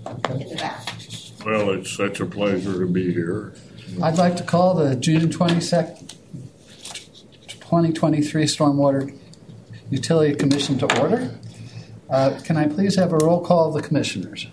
in the back. Well, it's such a pleasure to be here. I'd like to call the June 22nd, 2023 Stormwater Utility Commission to order. Can I please have a roll call of the commissioners?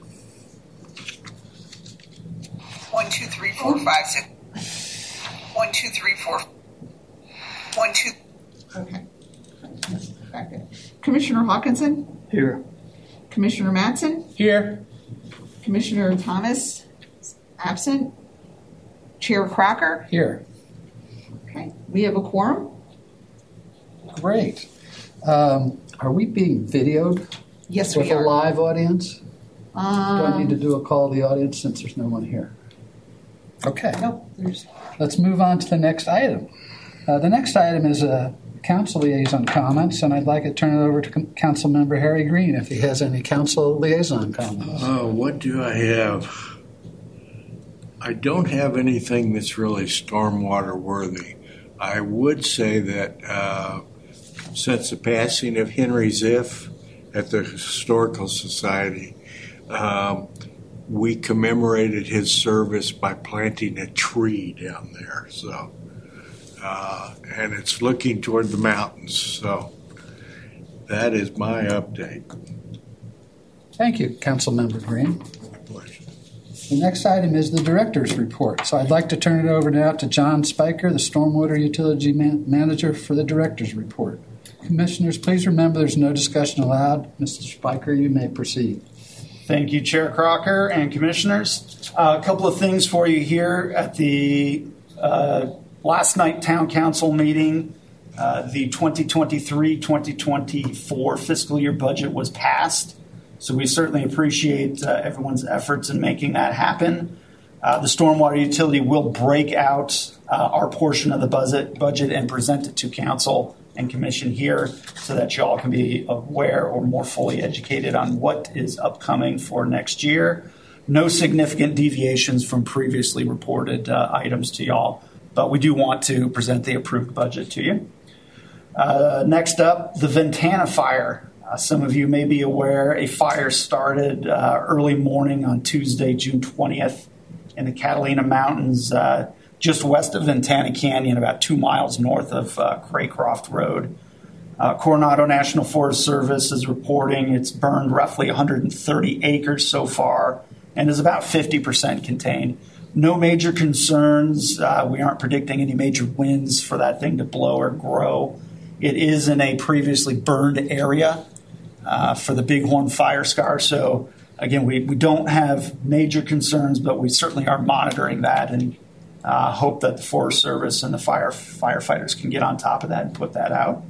1, 2, 3, 4, 5, 6. 1, 2, 3, 4. 1, 2. Okay. Back there. Commissioner Hawkinson? Here. Commissioner Mattson? Here. Commissioner Thomas? Absent. Chair Crocker? Here. Okay. We have a quorum? Great. Are we being videoed? Yes, with we are. a live audience? Do I need to do a call to the audience since there's no one here? Okay. No, Let's move on to the next item. The next item is council liaison comments, and I'd like to turn it over to Council Member Harry Green if he has any council liaison comments. What do I have? I don't have anything that's really stormwater worthy. I would say that since the passing of Henry Ziff at the Historical Society, we commemorated his service by planting a tree down there. So, and it's looking toward the mountains. So that is my update. Thank you, Council Member Green. My pleasure. The next item is the director's report. So I'd like to turn it over now to John Spiker, the Stormwater Utility Manager, for the director's report. Commissioners, please remember there's no discussion allowed. Mr. Spiker, you may proceed. Thank you, Chair Crocker and Commissioners. A couple of things for you here at the last night Town Council meeting. The 2023-2024 fiscal year budget was passed, so we certainly appreciate everyone's efforts in making that happen. The Stormwater Utility will break out our portion of the budget and present it to Council and Commission here so that you all can be aware or more fully educated on what is upcoming for next year. No significant deviations from previously reported items to y'all, but we do want to present the approved budget to you. Next up, the Ventana fire. Some of you may be aware a fire started early morning on Tuesday, June 20th in the Catalina Mountains, just west of Ventana Canyon, about 2 miles north of Craycroft Road. Coronado National Forest Service is reporting it's burned roughly 130 acres so far and is about 50% contained. No major concerns. We aren't predicting any major winds for that thing to blow or grow. It is in a previously burned area for the Bighorn fire scar. So, again, we don't have major concerns, but we certainly are monitoring that and hope that the Forest Service and the firefighters can get on top of that and put that out.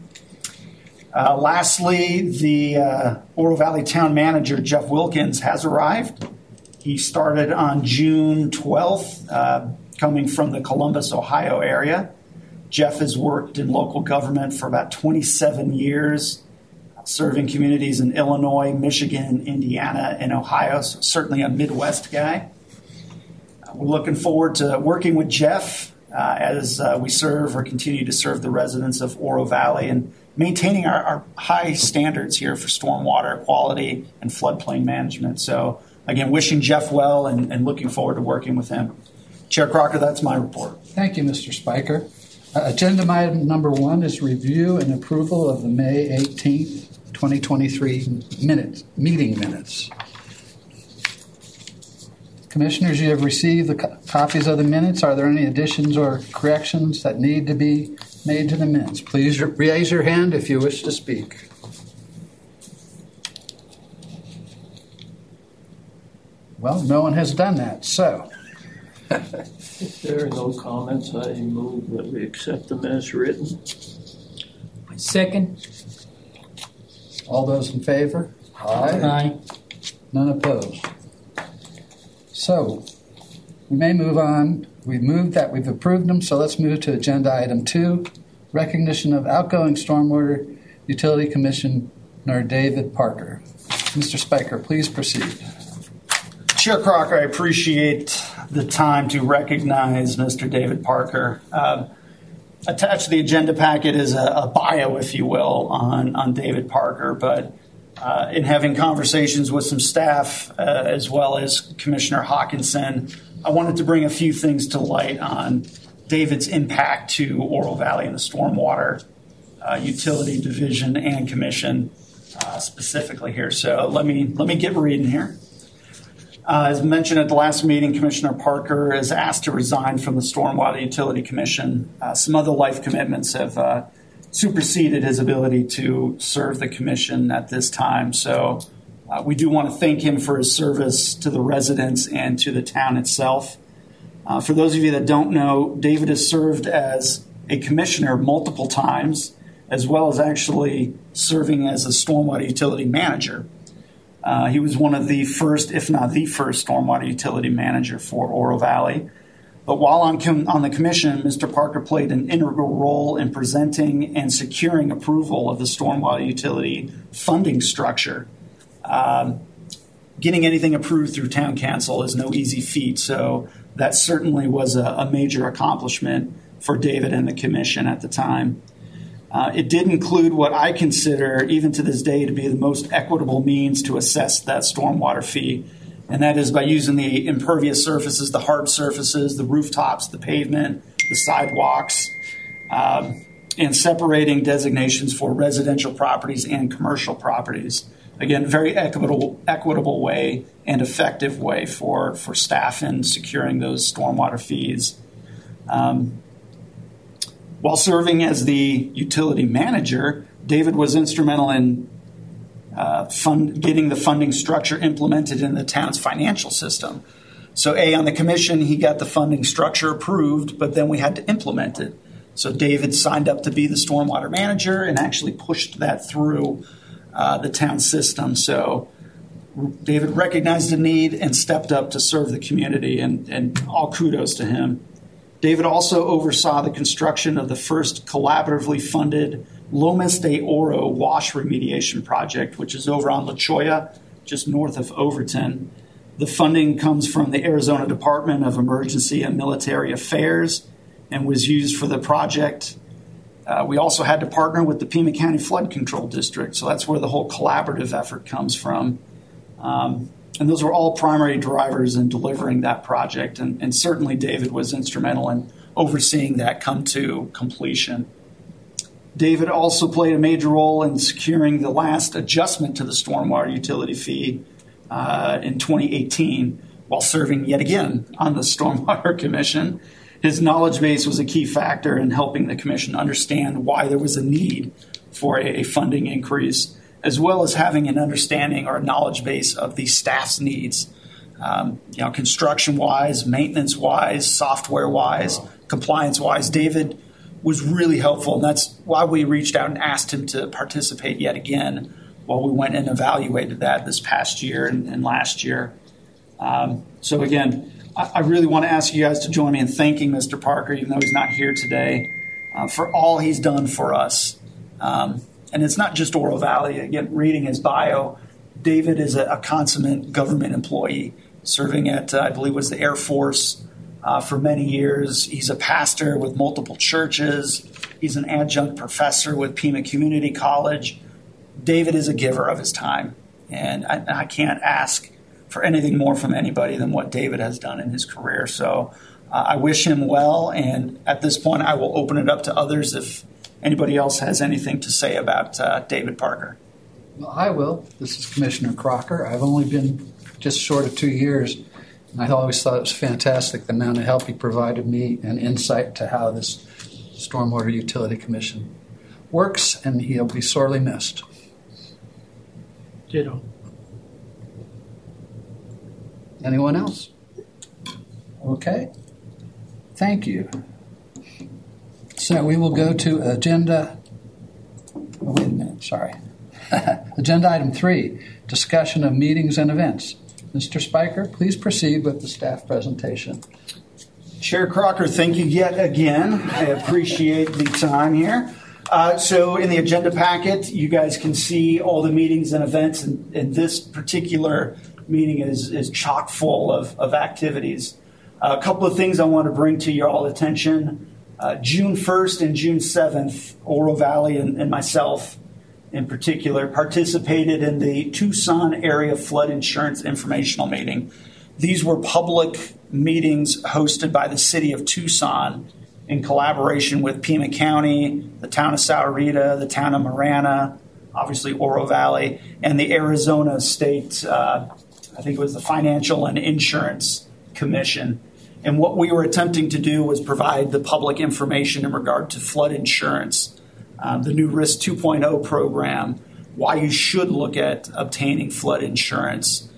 Lastly, the Oro Valley Town Manager, Jeff Wilkins, has arrived. He started on June 12th, coming from the Columbus, Ohio area. Jeff has worked in local government for about 27 years, serving communities in Illinois, Michigan, Indiana, and Ohio, so certainly a Midwest guy. We're looking forward to working with Jeff as we serve or continue to serve the residents of Oro Valley and maintaining our high standards here for stormwater quality and floodplain management. So, again, wishing Jeff well and looking forward to working with him. Chair Crocker, that's my report. Thank you, Mr. Spiker. Agenda item number 1 is review and approval of the May 18th, 2023 meeting minutes. Commissioners, you have received the copies of the minutes. Are there any additions or corrections that need to be made to the minutes? Please raise your hand if you wish to speak. Well, no one has done that, so. If there are no comments, I move that we accept them as written. Second. All those in favor? Aye. Aye. None opposed. So, we may move on. We've moved that. We've approved them, so let's move to agenda item 2, recognition of outgoing Stormwater Utility Commissioner David Parker. Mr. Spiker, please proceed. Chair Crocker, I appreciate the time to recognize Mr. David Parker. Attached to the agenda packet is a bio, if you will, on David Parker, but In having conversations with some staff, as well as Commissioner Hawkinson, I wanted to bring a few things to light on David's impact to Oro Valley and the Stormwater Utility Division and Commission specifically here. So let me get reading here. As mentioned at the last meeting, Commissioner Parker is asked to resign from the Stormwater Utility Commission. Some other life commitments have superseded his ability to serve the commission at this time. So we do want to thank him for his service to the residents and to the town itself. For those of you that don't know, David has served as a commissioner multiple times, as well as actually serving as a stormwater utility manager. He was one of the first, if not the first, stormwater utility manager for Oro Valley. But while on the commission, Mr. Parker played an integral role in presenting and securing approval of the stormwater utility funding structure. Getting anything approved through town council is no easy feat, so that certainly was a major accomplishment for David and the commission at the time. It did include what I consider, even to this day, to be the most equitable means to assess that stormwater fee, and that is by using the impervious surfaces, the hard surfaces, the rooftops, the pavement, the sidewalks, and separating designations for residential properties and commercial properties. Again, very equitable way and effective way for staff in securing those stormwater fees. While serving as the utility manager, David was instrumental in getting the funding structure implemented in the town's financial system. So on the commission, he got the funding structure approved, but then we had to implement it. So David signed up to be the stormwater manager and actually pushed that through the town system. So David recognized the need and stepped up to serve the community, and all kudos to him. David also oversaw the construction of the first collaboratively funded Lomas de Oro wash remediation project, which is over on La Cholla, just north of Overton. The funding comes from the Arizona Department of Emergency and Military Affairs and was used for the project. We also had to partner with the Pima County Flood Control District, so that's where the whole collaborative effort comes from. And those were all primary drivers in delivering that project, and certainly David was instrumental in overseeing that come to completion. David also played a major role in securing the last adjustment to the stormwater utility fee in 2018 while serving yet again on the Stormwater Commission. His knowledge base was a key factor in helping the commission understand why there was a need for a funding increase, as well as having an understanding or a knowledge base of the staff's needs, construction-wise, maintenance-wise, software-wise, compliance-wise. David was really helpful, and that's why we reached out and asked him to participate yet again while we went and evaluated that this past year and last year. So again, I really want to ask you guys to join me in thanking Mr. Parker, even though he's not here today, for all he's done for us. And it's not just Oro Valley. Again, reading his bio, David is a consummate government employee serving at, I believe, was the Air Force for many years. He's a pastor with multiple churches. He's an adjunct professor with Pima Community College. David is a giver of his time, and I can't ask for anything more from anybody than what David has done in his career. So I wish him well, and at this point, I will open it up to others if anybody else has anything to say about David Parker. Well, I will. This is Commissioner Crocker. I've only been just short of 2 years, and I always thought it was fantastic the amount of help he provided me and insight to how this Stormwater Utility Commission works, and he'll be sorely missed. Ditto. Anyone else? Okay. Thank you. So we will go to agenda. Oh, wait a minute. Sorry. Agenda item 3, discussion of meetings and events. Mr. Spiker, please proceed with the staff presentation. Chair Crocker, thank you yet again. I appreciate the time here. So in the agenda packet, you guys can see all the meetings and events, and this particular meeting is chock full of activities. A couple of things I want to bring to your all attention. June 1st and June 7th, Oro Valley and myself in particular, participated in the Tucson Area Flood Insurance Informational Meeting. These were public meetings hosted by the city of Tucson in collaboration with Pima County, the town of Sahuarita, the town of Marana, obviously Oro Valley, and the Arizona State, I think it was the Financial and Insurance Commission. And what we were attempting to do was provide the public information in regard to flood insurance, the new Risk 2.0 program, why you should look at obtaining flood insurance,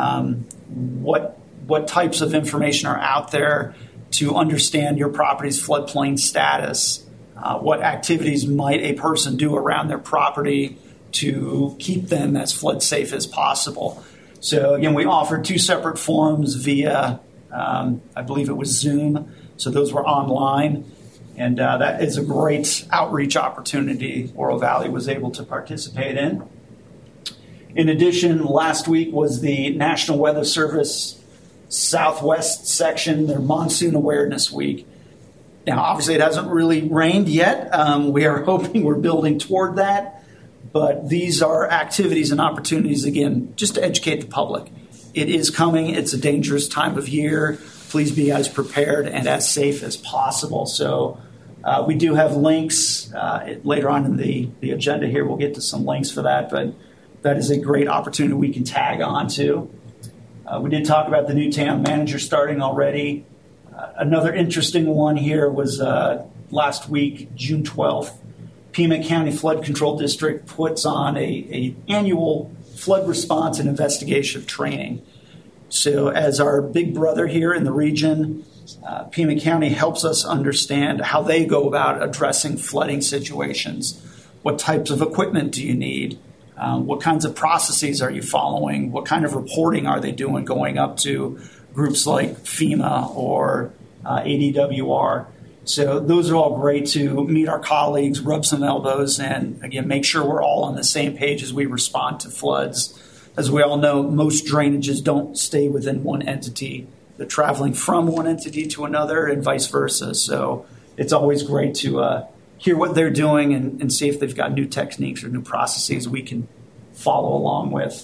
what types of information are out there to understand your property's floodplain status, what activities might a person do around their property to keep them as flood safe as possible. So again, we offered 2 separate forums via, I believe it was Zoom. So those were online. And that is a great outreach opportunity Oro Valley was able to participate in. In addition, last week was the National Weather Service Southwest section, their Monsoon Awareness Week. Now, obviously, it hasn't really rained yet. We are hoping we're building toward that. But these are activities and opportunities, again, just to educate the public. It is coming. It's a dangerous time of year. Please be as prepared and as safe as possible. So we do have links later on in the agenda here. We'll get to some links for that. But that is a great opportunity we can tag on to. We did talk about the new town manager starting already. Another interesting one here was last week, June 12th. Pima County Flood Control District puts on a annual flood response and investigation training. So as our big brother here in the region, Pima County helps us understand how they go about addressing flooding situations. What types of equipment do you need? What kinds of processes are you following? What kind of reporting are they doing going up to groups like FEMA or ADWR? So those are all great to meet our colleagues, rub some elbows, and again, make sure we're all on the same page as we respond to floods. As we all know, most drainages don't stay within one entity. They're traveling from one entity to another and vice versa. So it's always great to hear what they're doing and see if they've got new techniques or new processes we can follow along with.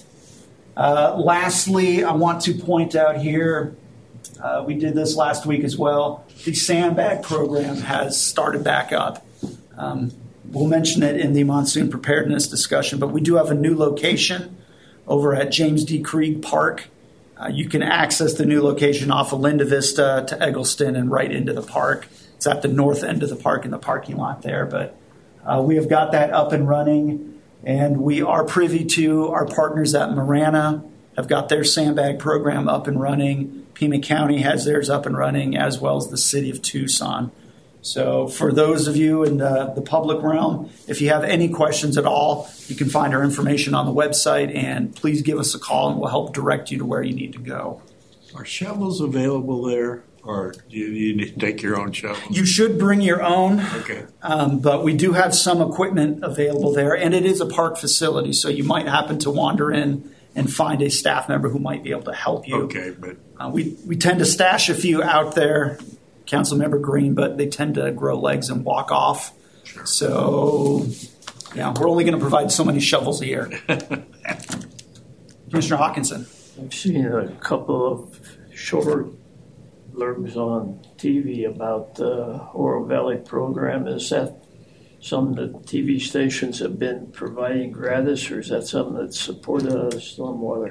Lastly, I want to point out here, we did this last week as well, the sandbag program has started back up. We'll mention it in the monsoon preparedness discussion, but we do have a new location over at James D. Krieg Park. You can access the new location off of Linda Vista to Eggleston and right into the park. It's at the north end of the park in the parking lot there, but we have got that up and running, and we are privy to our partners at Marana have got their sandbag program up and running. Pima County has theirs up and running, as well as the city of Tucson. So for those of you in the public realm, if you have any questions at all, you can find our information on the website, and please give us a call, and we'll help direct you to where you need to go. Are shovels available there, or do you need to take your own shovels? You should bring your own, Okay. but we do have some equipment available there, and it is a park facility, so you might happen to wander in and find a staff member who might be able to help you. Okay, but we tend to stash a few out there, Councilmember Green, but they tend to grow legs and walk off. Sure. So, yeah, we're only going to provide so many shovels a year. Commissioner Hawkinson. I've seen a couple of short blurbs on TV about the Oro Valley program. Is that something that TV stations have been providing gratis, or is that something that's supported stormwater?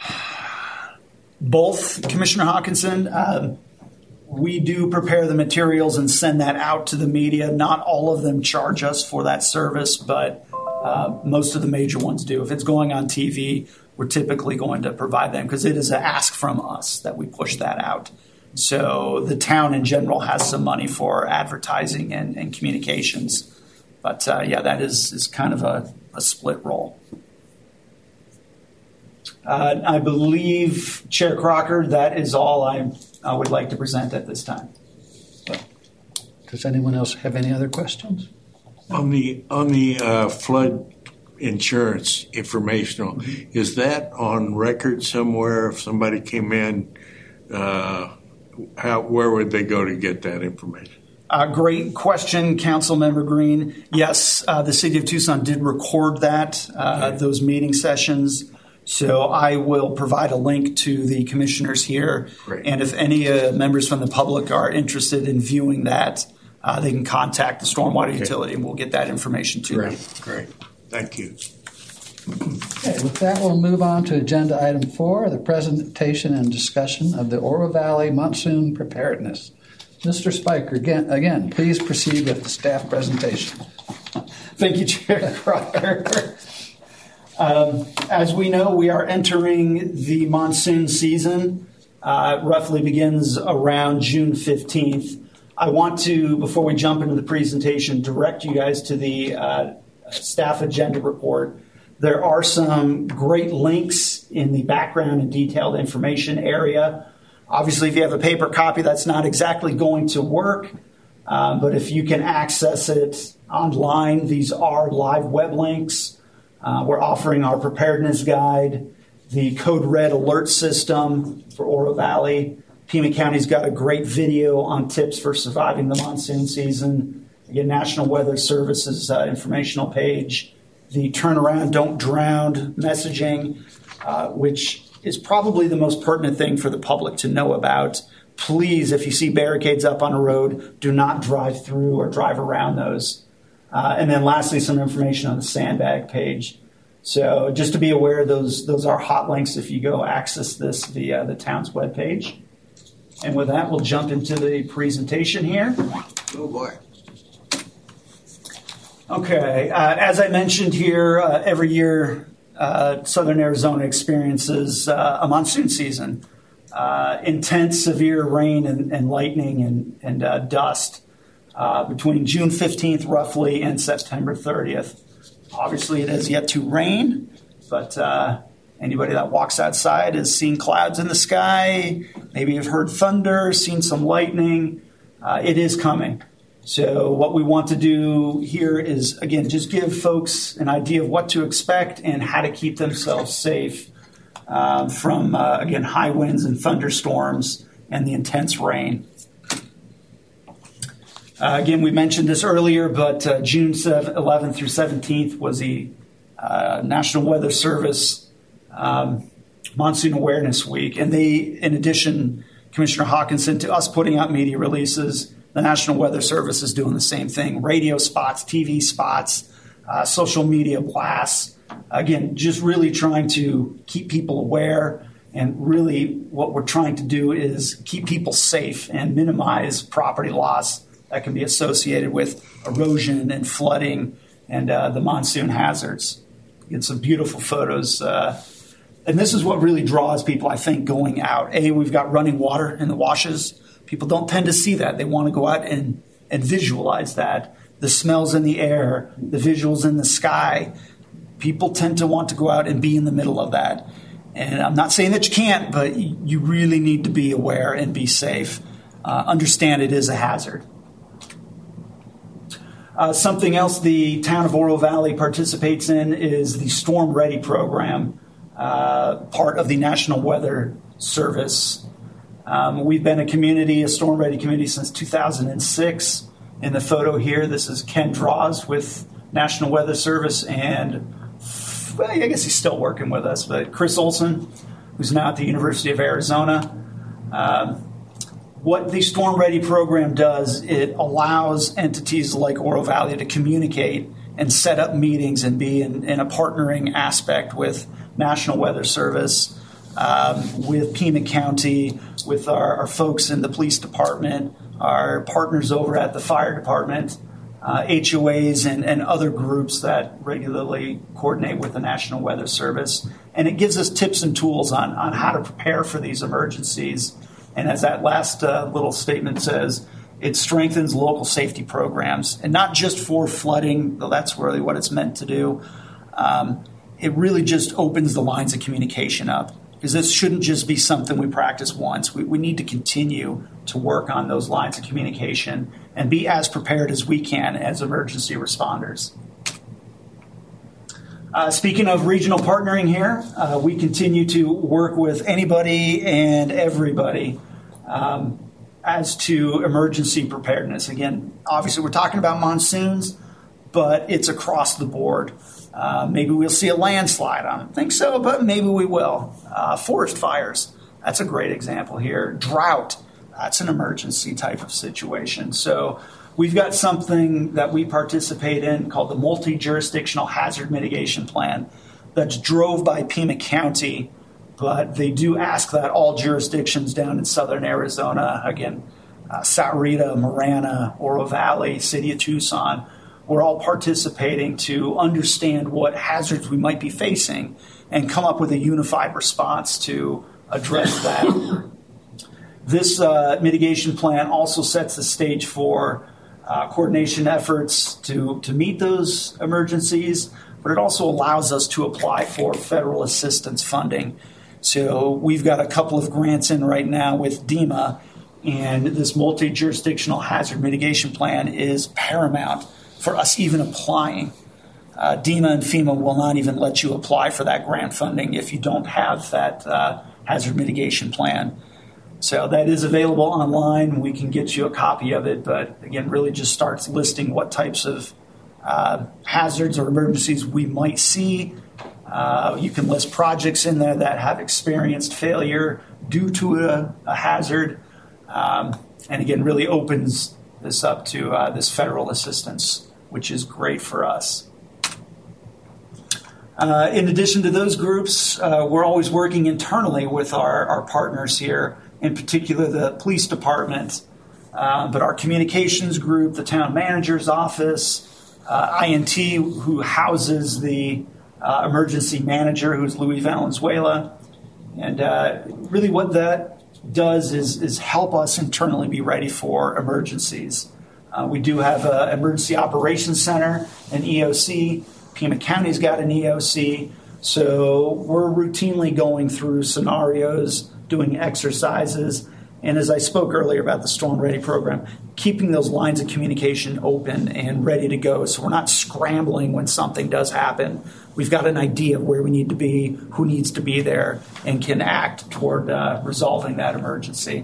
Both, Commissioner Hawkinson. We do prepare the materials and send that out to the media. Not all of them charge us for that service, but most of the major ones do. If it's going on TV, we're typically going to provide them because it is an ask from us that we push that out. So the town in general has some money for advertising and communications. But, yeah, that is kind of a split role. I believe, Chair Crocker, that is all I would like to present at this time. Does anyone else have any other questions? on the flood insurance informational, is that on record somewhere? If somebody came in, where would they go to get that information? Great question, Councilmember Green. Yes, the City of Tucson did record that, those meeting sessions. So I will provide a link to the commissioners here. Great. And if any members from the public are interested in viewing that, they can contact the stormwater utility and we'll get that information to them. Great. Thank you. Okay, with that, we'll move on to agenda item 4, the presentation and discussion of the Oro Valley monsoon preparedness. Mr. Spiker, again, please proceed with the staff presentation. Thank you, Chair Crocker. As we know, we are entering the monsoon season. Roughly begins around June 15th. I want to, before we jump into the presentation, direct you guys to the staff agenda report. There are some great links in the background and detailed information area. Obviously, if you have a paper copy, that's not exactly going to work. But if you can access it online, these are live web links. We're offering our preparedness guide, the Code Red alert system for Oro Valley. Pima County's got a great video on tips for surviving the monsoon season. Again, National Weather Service's informational page. The Turnaround, Don't Drown messaging, which is probably the most pertinent thing for the public to know about. Please, if you see barricades up on a road, do not drive through or drive around those. And then lastly, some information on the sandbag page. So just to be aware, those are hot links if you go access this via the town's webpage. And with that, we'll jump into the presentation here. Oh, boy. Okay, as I mentioned here, every year Southern Arizona experiences a monsoon season. Intense, severe rain and lightning and dust between June 15th roughly and September 30th. Obviously, it has yet to rain, but anybody that walks outside has seen clouds in the sky. Maybe you've heard thunder, seen some lightning. It is coming. So what we want to do here is, again, just give folks an idea of what to expect and how to keep themselves safe from, again, high winds and thunderstorms and the intense rain. Again, we mentioned this earlier, but June 11th through 17th was the National Weather Service Monsoon Awareness Week. And they, in addition, Commissioner Hawkinson, to us putting out media releases, the National Weather Service is doing the same thing. Radio spots, TV spots, social media blasts. Again, just really trying to keep people aware. And really what we're trying to do is keep people safe and minimize property loss that can be associated with erosion and flooding and the monsoon hazards. Get some beautiful photos. And this is what really draws people, I think, going out. We've got running water in the washes. People don't tend to see that. They want to go out and visualize that. The smells in the air, the visuals in the sky. People tend to want to go out and be in the middle of that. And I'm not saying that you can't, but you really need to be aware and be safe. Understand it is a hazard. Something else the town of Oro Valley participates in is the Storm Ready program, part of the National Weather Service. We've been a Storm Ready community since 2006. In the photo here, this is Ken Draws with National Weather Service, and well, I guess he's still working with us, but Chris Olson, who's now at the University of Arizona. What the Storm Ready program does, it allows entities like Oro Valley to communicate and set up meetings and be in a partnering aspect with National Weather Service, with Pima County, with our folks in the police department, our partners over at the fire department, HOAs and other groups that regularly coordinate with the National Weather Service. And it gives us tips and tools on how to prepare for these emergencies. And as that last little statement says, it strengthens local safety programs, and not just for flooding, though that's really what it's meant to do. It really just opens the lines of communication up, because this shouldn't just be something we practice once. We need to continue to work on those lines of communication and be as prepared as we can as emergency responders. Speaking of regional partnering here, we continue to work with anybody and everybody. as to emergency preparedness. Again, obviously we're talking about monsoons, but it's across the board. Maybe we'll see a landslide. I don't think so, but maybe we will. Forest fires, that's a great example here. Drought, that's an emergency type of situation. So we've got something that we participate in called the Multi-Jurisdictional Hazard Mitigation Plan that's drove by Pima County, but they do ask that all jurisdictions down in southern Arizona, again, Sahuarita, Marana, Oro Valley, City of Tucson, we're all participating to understand what hazards we might be facing and come up with a unified response to address that. This mitigation plan also sets the stage for coordination efforts to meet those emergencies, but it also allows us to apply for federal assistance funding. So we've got a couple of grants in right now with DEMA, and this multi-jurisdictional hazard mitigation plan is paramount for us even applying. DEMA and FEMA will not even let you apply for that grant funding if you don't have that hazard mitigation plan. So that is available online. We can get you a copy of it, but again, really just starts listing what types of hazards or emergencies we might see. You can list projects in there that have experienced failure due to a hazard. And again, really opens this up to this federal assistance, which is great for us. In addition to those groups, we're always working internally with our partners here, in particular the police department, but our communications group, the town manager's office, INT, who houses the emergency manager, who's Luis Valenzuela. And really what that does is help us internally be ready for emergencies. We do have an emergency operations center, an EOC. Pima County's got an EOC. So we're routinely going through scenarios, doing exercises, and as I spoke earlier about the Storm Ready program, keeping those lines of communication open and ready to go so we're not scrambling when something does happen. We've got an idea of where we need to be, who needs to be there, and can act toward resolving that emergency.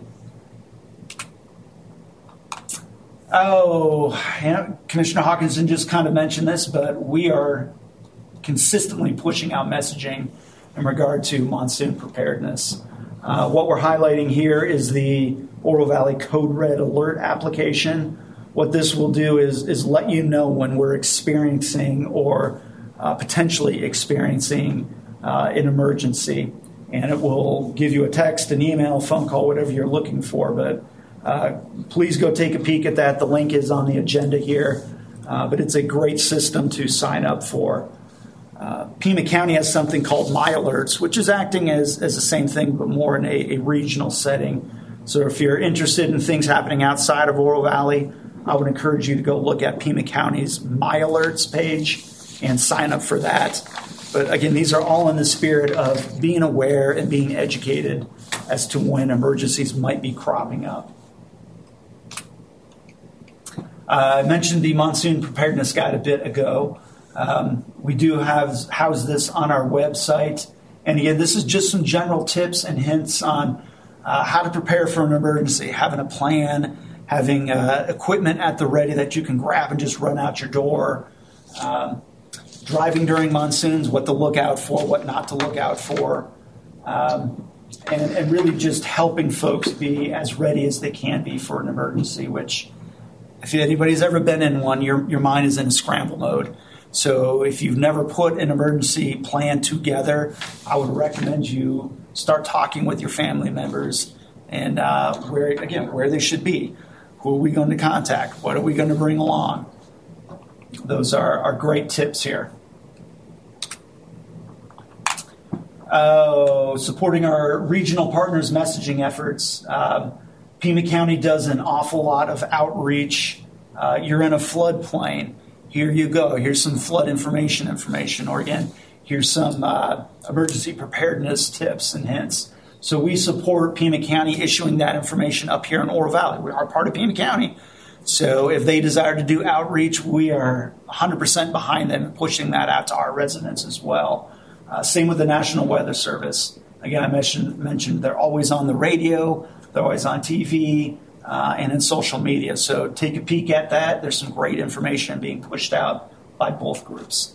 Commissioner Hawkinson just kind of mentioned this, but we are consistently pushing out messaging in regard to monsoon preparedness. What we're highlighting here is the Oro Valley Code Red Alert application. What this will do is let you know when we're experiencing or potentially experiencing an emergency. And it will give you a text, an email, phone call, whatever you're looking for. But please go take a peek at that. The link is on the agenda here. But it's a great system to sign up for. Pima County has something called My Alerts, which is acting as the same thing, but more in a regional setting. So if you're interested in things happening outside of Oro Valley, I would encourage you to go look at Pima County's My Alerts page and sign up for that. But again, these are all in the spirit of being aware and being educated as to when emergencies might be cropping up. I mentioned the monsoon preparedness guide a bit ago. We do house this on our website. And again, this is just some general tips and hints on how to prepare for an emergency, having a plan, having equipment at the ready that you can grab and just run out your door, driving during monsoons, what to look out for, what not to look out for, and really just helping folks be as ready as they can be for an emergency, which if anybody's ever been in one, your mind is in a scramble mode. So if you've never put an emergency plan together, I would recommend you start talking with your family members and where they should be. Who are we going to contact? What are we going to bring along? Those are great tips here. Supporting our regional partners' messaging efforts. Pima County does an awful lot of outreach. You're in a floodplain. Here you go. Here's some flood information. Or again, here's some emergency preparedness tips and hints. So we support Pima County issuing that information up here in Oro Valley. We are part of Pima County. So if they desire to do outreach, we are 100% behind them and pushing that out to our residents as well. Same with the National Weather Service. Again, I mentioned they're always on the radio. They're always on TV. and in social media. So take a peek at that. There's some great information being pushed out by both groups.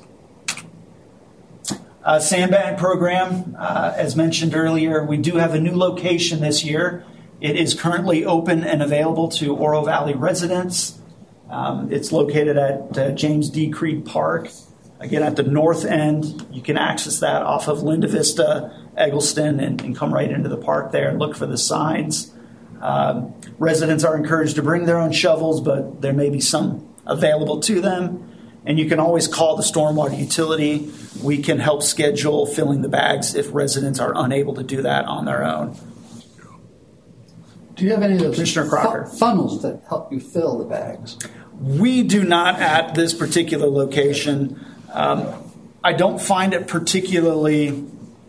Sandbag program, as mentioned earlier, we do have a new location this year. It is currently open and available to Oro Valley residents. It's located at James D. Creed Park. Again, at the north end, you can access that off of Linda Vista, Eggleston, and come right into the park there and look for the signs. Residents are encouraged to bring their own shovels, but there may be some available to them. And you can always call the stormwater utility. We can help schedule filling the bags if residents are unable to do that on their own. Do you have any of those Commissioner Crocker. funnels that help you fill the bags? We do not at this particular location. I don't find it particularly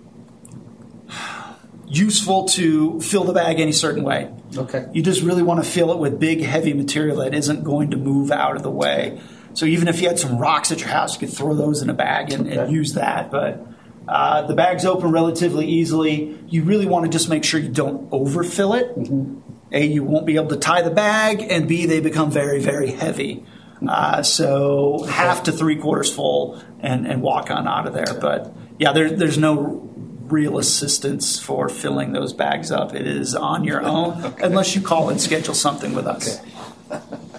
useful to fill the bag any certain way. Okay. You just really want to fill it with big, heavy material that isn't going to move out of the way. So even if you had some rocks at your house, you could throw those in a bag and use that. But the bags open relatively easily. You really want to just make sure you don't overfill it. Mm-hmm. A, you won't be able to tie the bag, and B, they become very, very heavy. So half to 3/4 full and walk on out of there. But yeah, there's no real assistance for filling those bags up. It is on your own, unless you call and schedule something with us. Okay.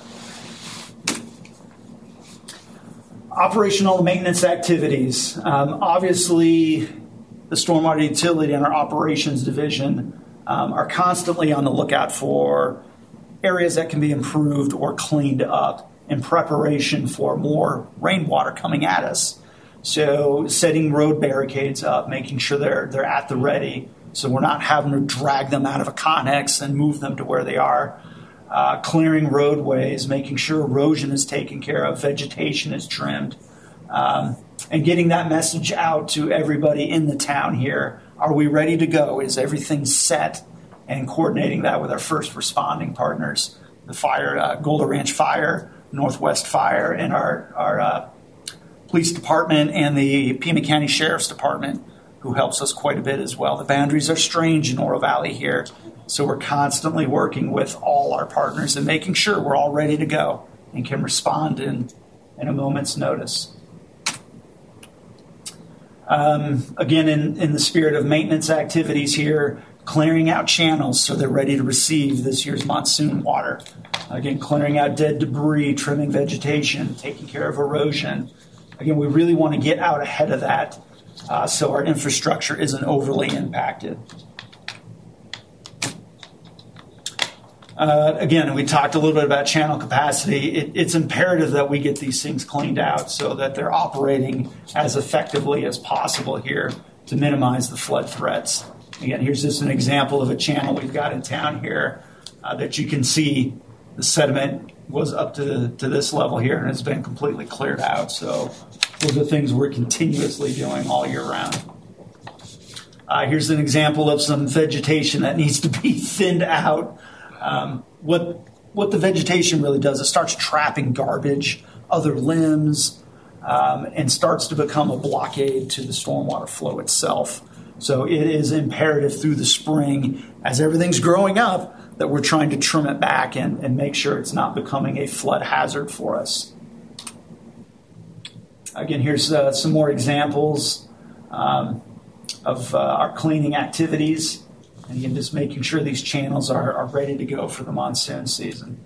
Operational maintenance activities. Obviously, the stormwater utility and our operations division are constantly on the lookout for areas that can be improved or cleaned up in preparation for more rainwater coming at us. So setting road barricades up, making sure they're at the ready, so we're not having to drag them out of a Connex and move them to where they are. Clearing roadways, making sure erosion is taken care of, vegetation is trimmed, and getting that message out to everybody in the town here. Are we ready to go? Is everything set? And coordinating that with our first responding partners, the fire, Golden Ranch Fire, Northwest Fire, and our police department and the Pima County Sheriff's Department, who helps us quite a bit as well. The boundaries are strange in Oro Valley here, so we're constantly working with all our partners and making sure we're all ready to go and can respond in a moment's notice. Again, in the spirit of maintenance activities here, clearing out channels so they're ready to receive this year's monsoon water. Again, clearing out dead debris, trimming vegetation, taking care of erosion. Again, we really want to get out ahead of that so our infrastructure isn't overly impacted. Again, we talked a little bit about channel capacity. It's imperative that we get these things cleaned out so that they're operating as effectively as possible here to minimize the flood threats. Again, here's just an example of a channel we've got in town here that you can see the sediment was up to this level here and it's been completely cleared out. So those are things we're continuously doing all year round. Here's an example of some vegetation that needs to be thinned out. What the vegetation really does, it starts trapping garbage, other limbs, and starts to become a blockade to the stormwater flow itself. So it is imperative through the spring, as everything's growing up, that we're trying to trim it back and make sure it's not becoming a flood hazard for us. Again, here's some more examples of our cleaning activities. And again, just making sure these channels are ready to go for the monsoon season.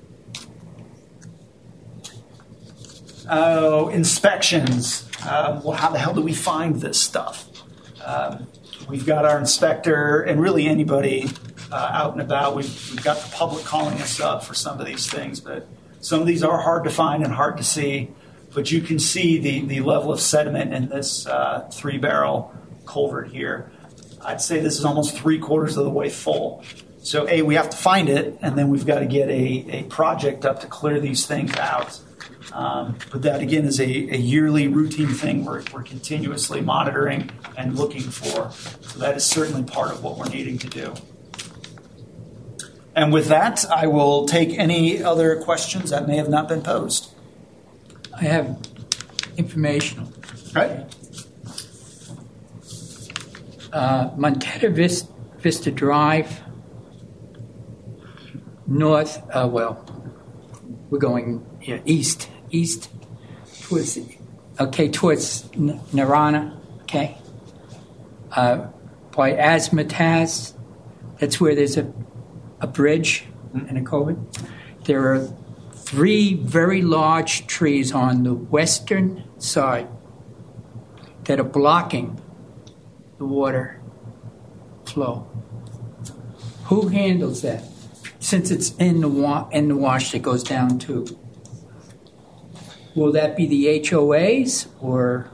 Inspections. Well, how the hell do we find this stuff? We've got our inspector and really anybody out and about. We've got the public calling us up for some of these things, but some of these are hard to find and hard to see. But you can see the level of sediment in this 3-barrel culvert here. I'd say this is almost 3/4 of the way full. So we have to find it, and then we've got to get a project up to clear these things out. But that, again, is a yearly routine thing we're continuously monitoring and looking for. So that is certainly part of what we're needing to do. And with that, I will take any other questions that may have not been posed. I have informational. Right? Montana Vista Drive, north, we're going east towards Narana, okay? By Asmataz, that's where there's a bridge and a culvert. There are 3 very large trees on the western side that are blocking the water flow. Who handles that? Since it's in the wash that goes down to, will that be the HOAs or?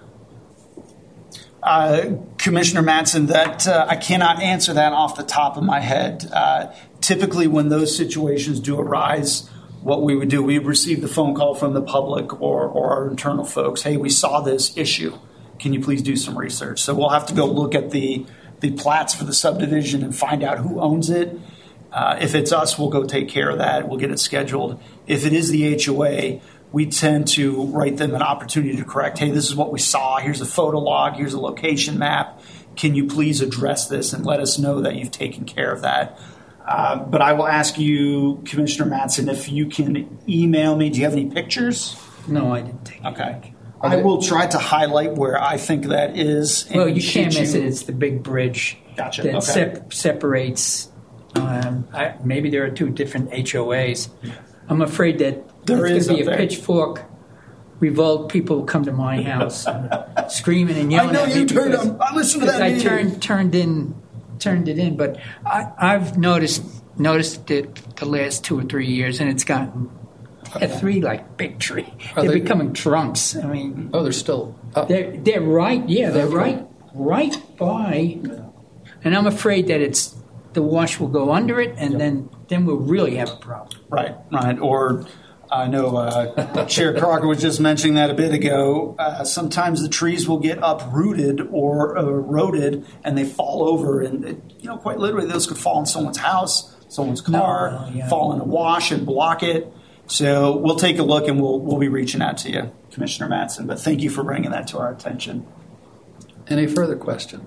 Commissioner Mattson, that I cannot answer that off the top of my head. Typically, when those situations do arise, what we would do, we would receive the phone call from the public or our internal folks. Hey, we saw this issue. Can you please do some research? So we'll have to go look at the plats for the subdivision and find out who owns it. If it's us, we'll go take care of that. We'll get it scheduled. If it is the HOA, we tend to write them an opportunity to correct. Hey, this is what we saw. Here's a photo log. Here's a location map. Can you please address this and let us know that you've taken care of that? But I will ask you, Commissioner Mattson, if you can email me. Do you have any pictures? No, I didn't take it. Okay. I will try to highlight where I think that is. Well, you can't miss it. It's the big bridge Gotcha. that Okay. separates. Maybe there are 2 different HOAs. I'm afraid that There there's is going to be up a there. pitchfork revolt. People will come to my house screaming and yelling I know at me. you turned because- them. I listened to that I meeting. turned it in, but I've noticed it the last 2 or 3 years, and it's gotten at 3 like big tree. Are They're they- becoming trunks. I mean, Oh, they're still up. they're right. Yeah, they're Okay. right by, and I'm afraid that the wash will go under it, and then we'll really have a problem. Right. Or I know Chair Crocker was just mentioning that a bit ago. Sometimes the trees will get uprooted or eroded, and they fall over, and quite literally, those could fall in someone's house, someone's car, yeah. fall in a wash and block it. So we'll take a look, and we'll be reaching out to you, Commissioner Mattson. But thank you for bringing that to our attention. Any further questions?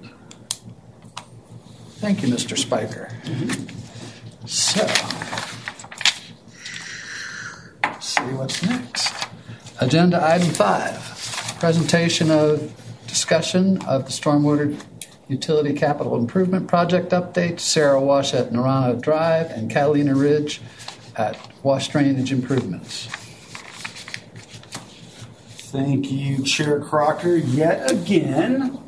Thank you, Mr. Spiker. So, let's see what's next. Agenda item 5, presentation of discussion of the Stormwater Utility Capital Improvement Project update, Sarah Wash at Narana Drive and Catalina Ridge at Wash Drainage Improvements. Thank you, Chair Crocker, yet again.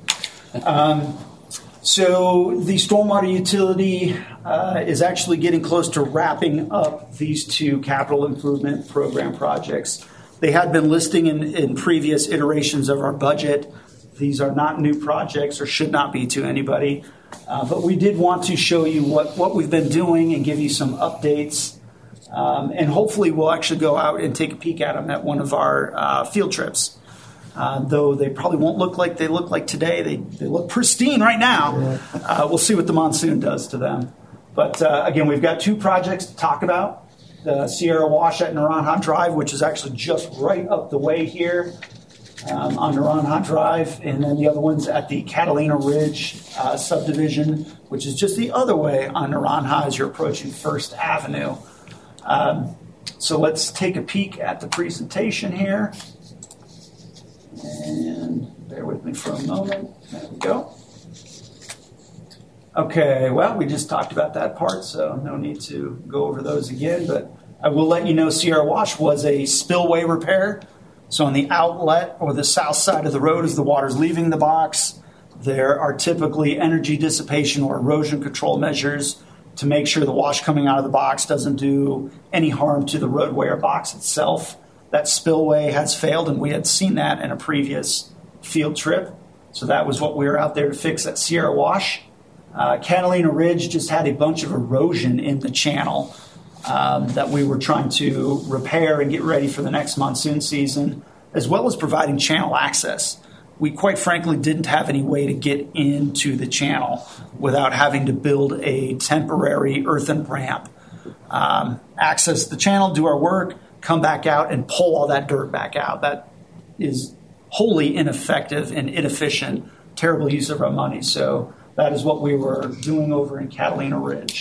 So the stormwater utility is actually getting close to wrapping up these 2 capital improvement program projects. They had been listing in previous iterations of our budget. These are not new projects or should not be to anybody. But we did want to show you what we've been doing and give you some updates. And hopefully we'll actually go out and take a peek at them at one of our field trips. Though they probably won't look like they look like today. They look pristine right now. We'll see what the monsoon does to them. But again, we've got 2 projects to talk about. The Sierra Wash at Naranja Drive, which is actually just right up the way here on Naranja Drive. And then the other one's at the Catalina Ridge subdivision, which is just the other way on Naranja as you're approaching First Avenue. So let's take a peek at the presentation here. And bear with me for a moment. There we go. Okay, well, we just talked about that part, so no need to go over those again. But I will let you know Sierra Wash was a spillway repair. So on the outlet or the south side of the road as the water's leaving the box, there are typically energy dissipation or erosion control measures to make sure the wash coming out of the box doesn't do any harm to the roadway or box itself. That spillway has failed, and we had seen that in a previous field trip. So that was what we were out there to fix at Sierra Wash. Catalina Ridge just had a bunch of erosion in the channel that we were trying to repair and get ready for the next monsoon season, as well as providing channel access. We quite frankly didn't have any way to get into the channel without having to build a temporary earthen ramp. Access the channel, do our work, come back out and pull all that dirt back out. That is wholly ineffective and inefficient, terrible use of our money. So that is what we were doing over in Catalina Ridge.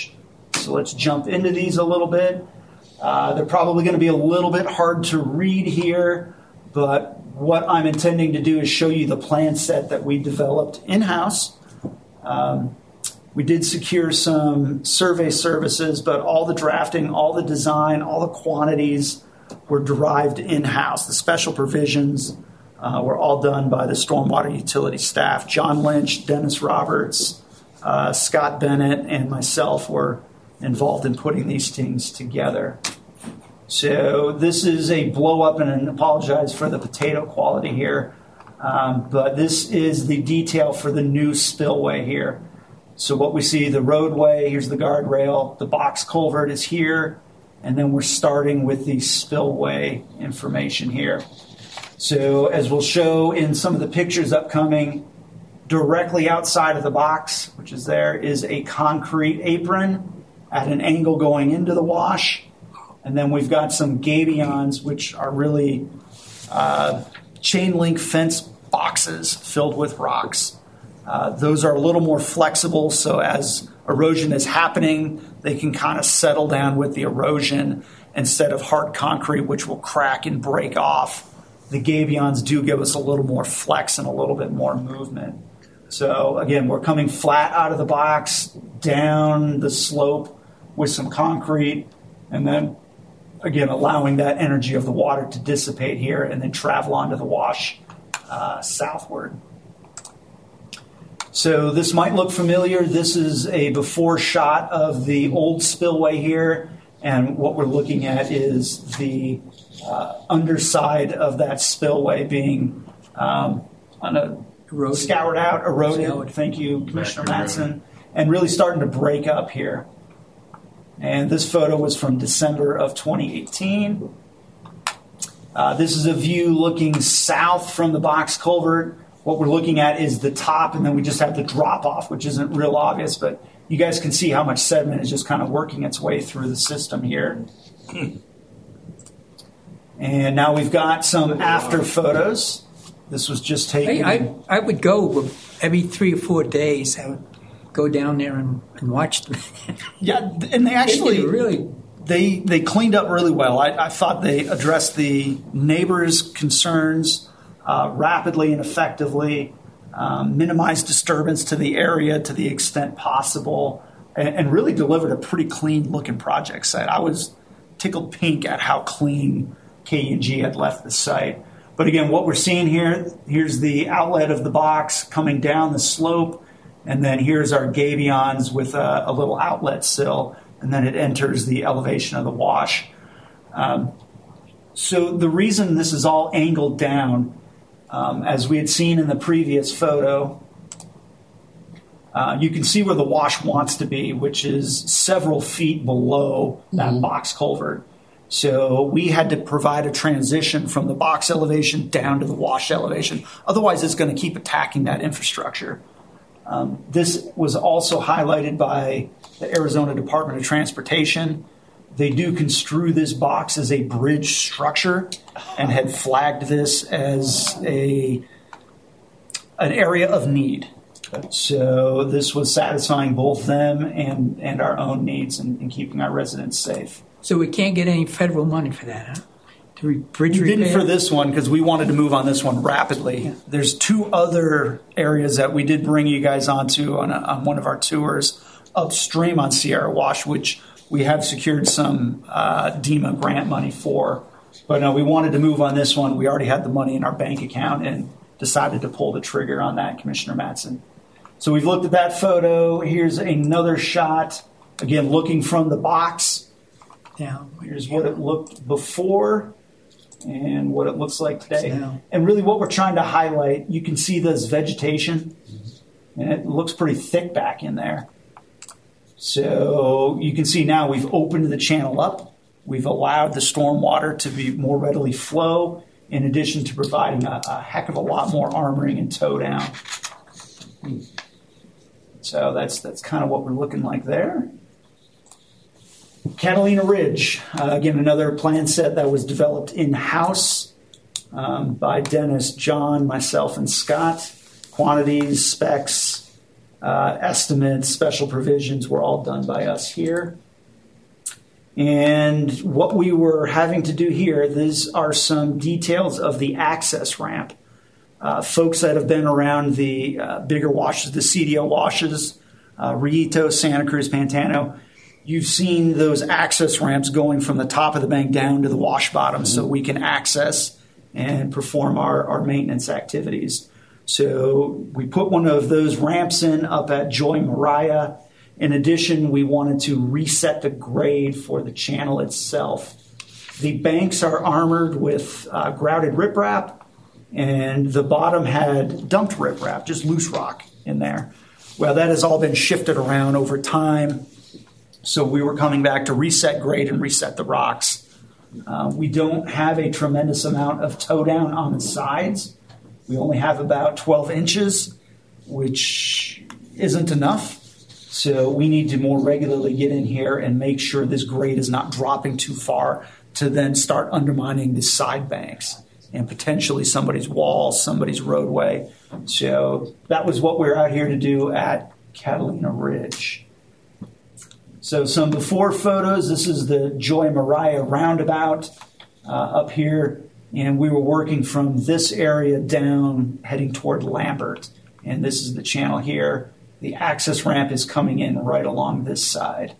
So let's jump into these a little bit. They're probably going to be a little bit hard to read here, but what I'm intending to do is show you the plan set that we developed in-house. We did secure some survey services, but all the drafting, all the design, all the quantities were derived in-house. The special provisions were all done by the stormwater utility staff. John Lynch, Dennis Roberts, Scott Bennett, and myself were involved in putting these things together. So this is a blow up, and I apologize for the potato quality here, but this is the detail for the new spillway here. So what we see, the roadway, here's the guardrail, the box culvert is here, and then we're starting with the spillway information here. So as we'll show in some of the pictures upcoming, directly outside of the box, which is there, is a concrete apron at an angle going into the wash. And then we've got some gabions, which are really chain link fence boxes filled with rocks. Those are a little more flexible, so as erosion is happening, they can kind of settle down with the erosion instead of hard concrete, which will crack and break off. The gabions do give us a little more flex and a little bit more movement. So again, we're coming flat out of the box, down the slope with some concrete, and then again allowing that energy of the water to dissipate here and then travel onto the wash southward. So this might look familiar. This is a before shot of the old spillway here, and what we're looking at is the underside of that spillway being scoured out, eroded. Thank you, Commissioner Mattson, and really starting to break up here. And this photo was from December of 2018. This is a view looking south from the box culvert. What we're looking at is the top, and then we just have the drop off, which isn't real obvious, but you guys can see how much sediment is just kind of working its way through the system here. And now we've got some after photos. This was just taken. I would go every 3 or 4 days. I would go down there and watch them. Yeah, and they actually really they cleaned up really well. I thought they addressed the neighbors' concerns rapidly and effectively, minimized disturbance to the area to the extent possible, and really delivered a pretty clean-looking project site. I was tickled pink at how clean K&G had left the site. But again, what we're seeing here's the outlet of the box coming down the slope, and then here's our gabions with a little outlet sill, and then it enters the elevation of the wash. So the reason this is all angled down, as we had seen in the previous photo, you can see where the wash wants to be, which is several feet below that box culvert. So we had to provide a transition from the box elevation down to the wash elevation. Otherwise, it's going to keep attacking that infrastructure. This was also highlighted by the Arizona Department of Transportation. They do construe this box as a bridge structure and had flagged this as an area of need. So this was satisfying both them and our own needs and keeping our residents safe. So we can't get any federal money for that, huh? Bridge we didn't repair? for this one because we wanted to move on this one rapidly. Yeah. There's 2 other areas that we did bring you guys onto on one of our tours upstream on Sierra Wash, which we have secured some DEMA grant money for. But no, we wanted to move on this one. We already had the money in our bank account and decided to pull the trigger on that, Commissioner Mattson. So we've looked at that photo. Here's another shot, again, looking from the box. Down. Here's what it looked before and what it looks like today. Down. And really what we're trying to highlight, you can see this vegetation, and it looks pretty thick back in there. So you can see now we've opened the channel up. We've allowed the storm water to be more readily flow, in addition to providing a heck of a lot more armoring and tow down. So that's kind of what we're looking like there. Catalina Ridge, again, another plan set that was developed in-house by Dennis, John, myself, and Scott. Quantities, specs, estimates, special provisions were all done by us here. And what we were having to do here, these are some details of the access ramp. Folks that have been around the bigger washes, the CDO washes, Rito, Santa Cruz, Pantano, you've seen those access ramps going from the top of the bank down to the wash bottom so we can access and perform our maintenance activities. So we put one of those ramps in up at Joy Maria. In addition, we wanted to reset the grade for the channel itself. The banks are armored with grouted riprap, and the bottom had dumped riprap, just loose rock in there. Well, that has all been shifted around over time, so we were coming back to reset grade and reset the rocks. We don't have a tremendous amount of toe down on the sides. We only have about 12 inches, which isn't enough. So we need to more regularly get in here and make sure this grade is not dropping too far to then start undermining the side banks and potentially somebody's wall, somebody's roadway. So that was what we're out here to do at Catalina Ridge. So some before photos. This is the Joy Maria roundabout up here. And we were working from this area down, heading toward Lambert. And this is the channel here. The access ramp is coming in right along this side.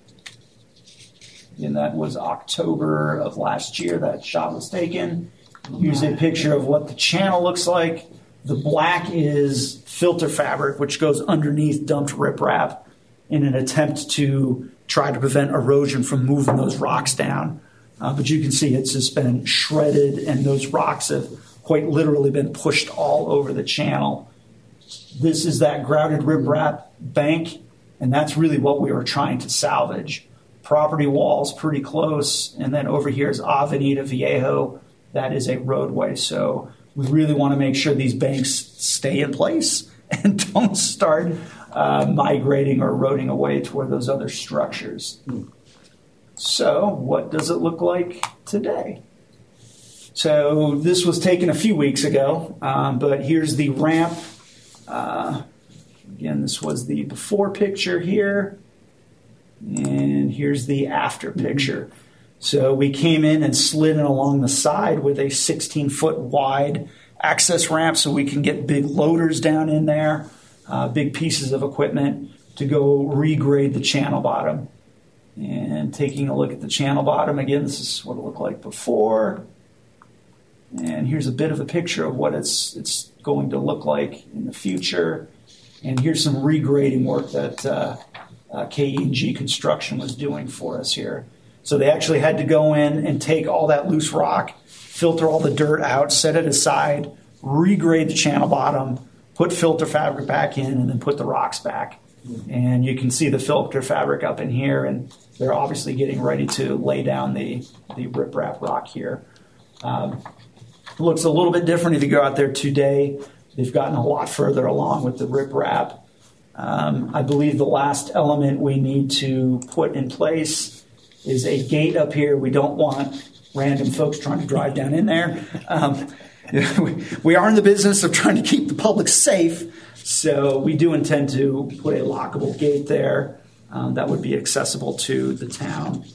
And that was October of last year that shot was taken. Here's a picture of what the channel looks like. The black is filter fabric, which goes underneath dumped riprap in an attempt to try to prevent erosion from moving those rocks down. But you can see it's just been shredded, and those rocks have quite literally been pushed all over the channel. This is that grouted riprap bank, and that's really what we were trying to salvage. Property walls pretty close, and then over here is Avenida Viejo. That is a roadway, so we really want to make sure these banks stay in place and don't start migrating or eroding away toward those other structures. So what does it look like today? So this was taken a few weeks ago, but here's the ramp. Again, this was the before picture here, and here's the after picture. So we came in and slid in along the side with a 16-foot wide access ramp so we can get big loaders down in there, big pieces of equipment to go regrade the channel bottom. And taking a look at the channel bottom, again, this is what it looked like before. And here's a bit of a picture of what it's going to look like in the future. And here's some regrading work that KE&G Construction was doing for us here. So they actually had to go in and take all that loose rock, filter all the dirt out, set it aside, regrade the channel bottom, put filter fabric back in, and then put the rocks back. And you can see the filter fabric up in here, and they're obviously getting ready to lay down the riprap rock here. It looks a little bit different if you go out there today. They've gotten a lot further along with the riprap. I believe the last element we need to put in place is a gate up here. We don't want random folks trying to drive down in there. We are in the business of trying to keep the public safe, so we do intend to put a lockable gate there that would be accessible to the town.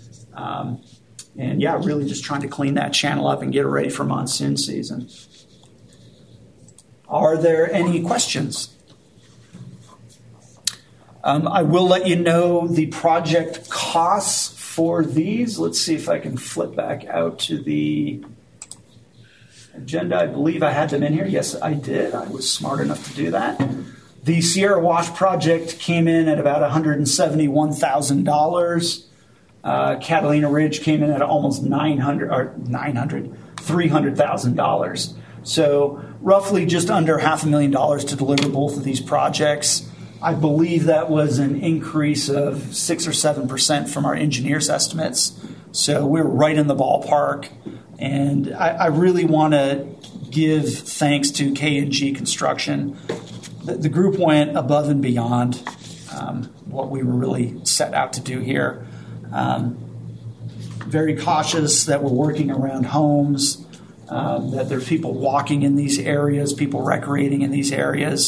And yeah, really just trying to clean that channel up and get it ready for monsoon season. Are there any questions? I will let you know the project costs for these. Let's see if I can flip back out to the agenda. I believe I had them in here. Yes, I did. I was smart enough to do that. The Sierra Wash project came in at about $171,000. Catalina Ridge came in at almost $300,000. So roughly just under $500,000 to deliver both of these projects. I believe that was an increase of 6 or 7% from our engineers' estimates. So we're right in the ballpark. And I really want to give thanks to KE&G Construction. The group went above and beyond what we were really set out to do here. Very cautious that we're working around homes, that there are people walking in these areas, people recreating in these areas.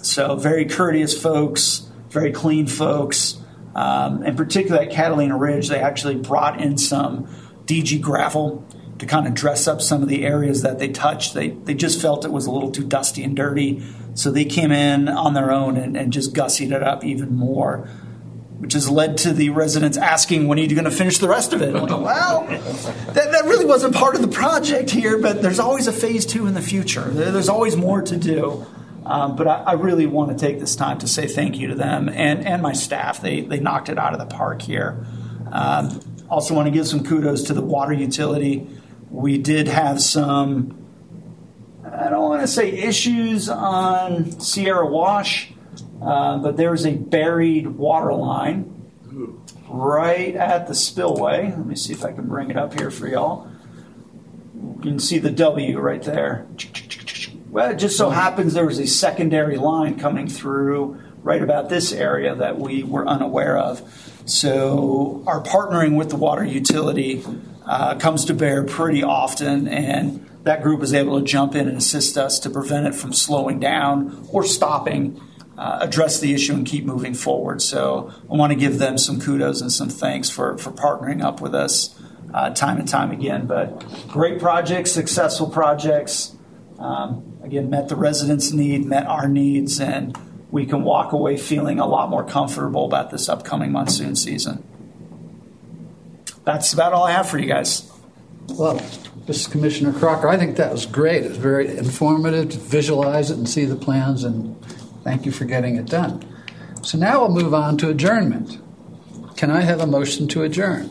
So very courteous folks, very clean folks. In particular at Catalina Ridge, they actually brought in some DG gravel to kind of dress up some of the areas that they touched. They just felt it was a little too dusty and dirty. So they came in on their own and just gussied it up even more, which has led to the residents asking, when are you going to finish the rest of it? I'm like, well, that really wasn't part of the project here, but there's always a phase 2 in the future. There's always more to do. But I really want to take this time to say thank you to them and my staff. They knocked it out of the park here. Also want to give some kudos to the water utility. We did have some, I don't want to say issues on Sierra Wash, but there's a buried water line right at the spillway. Let me see if I can bring it up here for y'all. You can see the W right there. Well, it just so happens there was a secondary line coming through right about this area that we were unaware of. So our partnering with the water utility comes to bear pretty often, and that group is able to jump in and assist us to prevent it from slowing down or stopping, address the issue, and keep moving forward. So I want to give them some kudos and some thanks for partnering up with us time and time again. But great projects, successful projects. Again, met the residents' need, met our needs, and we can walk away feeling a lot more comfortable about this upcoming monsoon season. That's about all I have for you guys. Well, this is Commissioner Crocker. I think that was great. It was very informative to visualize it and see the plans, and thank you for getting it done. So now we'll move on to adjournment. Can I have a motion to adjourn?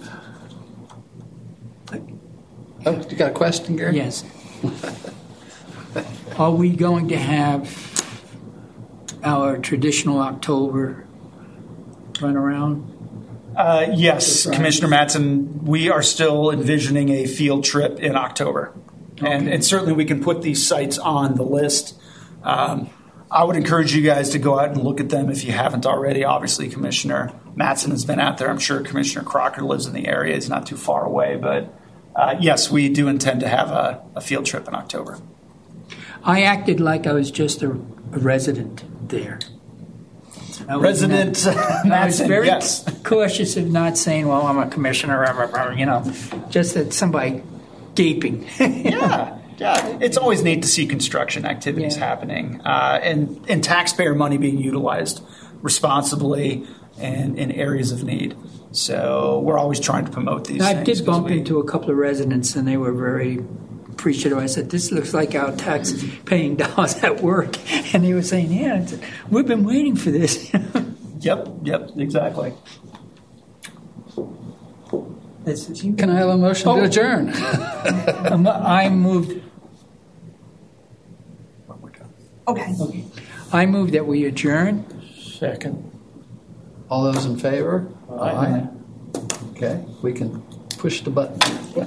Oh, you got a question, Gary? Yes. Are we going to have our traditional October runaround? Yes, Commissioner Mattson, we are still envisioning a field trip in October. And certainly we can put these sites on the list. I would encourage you guys to go out and look at them if you haven't already. Obviously, Commissioner Mattson has been out there. I'm sure Commissioner Crocker lives in the area. He's not too far away. But yes, we do intend to have a field trip in October. I acted like I was just a resident there. I was very yes. cautious of not saying, well, I'm a commissioner, just that somebody gaping. Yeah. It's always neat to see construction activities happening and taxpayer money being utilized responsibly and in areas of need. So we're always trying to promote these things. I did bump into a couple of residents, and they were very appreciative. I said, this looks like our tax-paying dollars at work. And they were saying, yeah, we've been waiting for this. Yep, exactly. Can I have a motion to adjourn? I moved. Okay. I move that we adjourn. Second. All those in favor? Aye. Okay, we can push the button.